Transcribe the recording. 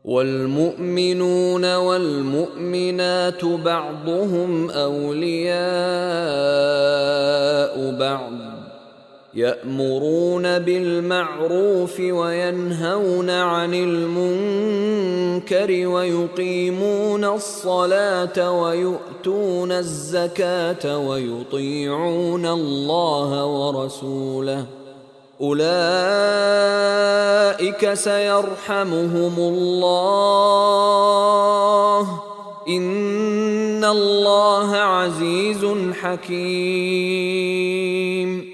والمؤمنون والمؤمنات بعضهم أولياء بعض يأمرون بالمعروف وينهون عن المنكر ويقيمون الصلاة ويؤتون الزكاة ويطيعون الله ورسوله أولئك سيرحمهم الله إن الله عزيز حكيم.